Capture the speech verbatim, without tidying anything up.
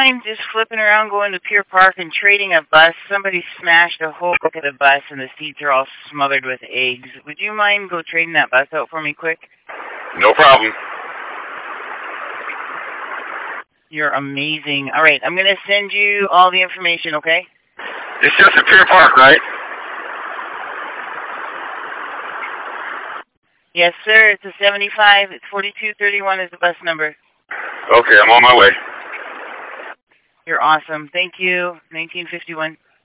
mind just flipping around going to Pier Park and trading a bus? Somebody smashed a hole in the bus and the seats are all smothered with eggs. Would you mind go trading that bus out for me quick? No problem. You're amazing. All right, I'm going to send you all the information, okay? It's just at Pier Park, right? Yes, sir. It's a seventy-five. It's forty-two thirty-one is the bus number. Okay, I'm on my way. You're awesome. Thank you. nineteen fifty-one.